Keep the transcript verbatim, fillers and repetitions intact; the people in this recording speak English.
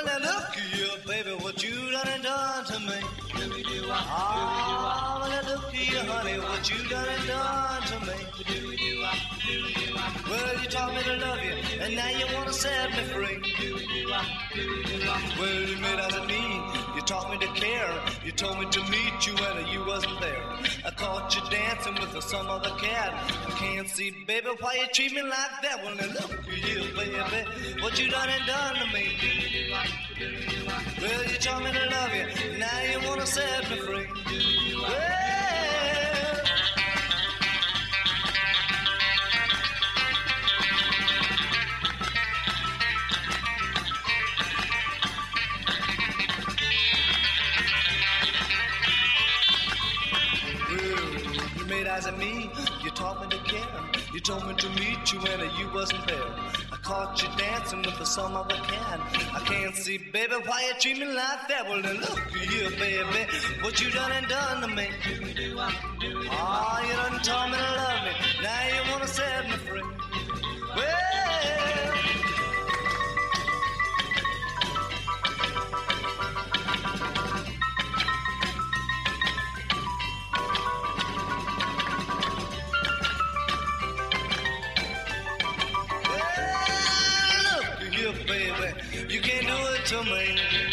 Well, now look here, baby, what you done and done to me. Ah, well, now look here, honey, what you done and done to me. Well, you taught me to love you, and now you want to set me free. Well, you made out of me, you taught me to care. You told me to meet you when you wasn't there. I caught you dancing with some other cat. I can't see, baby, why you treat me like that. Well, now look here, baby, what you done and done to me. Well, you taught me to love you, now you want to set me free. Well, made eyes at me, you taught me to care. You told me to meet you when you wasn't there. I caught you dancing with some other cat. I can't see, baby, why you treat me like that. Well, then look here, baby, what you done and done to me. Ah, oh, you done told me to love me, now you wanna set me free. Well, baby, you can't do it to me.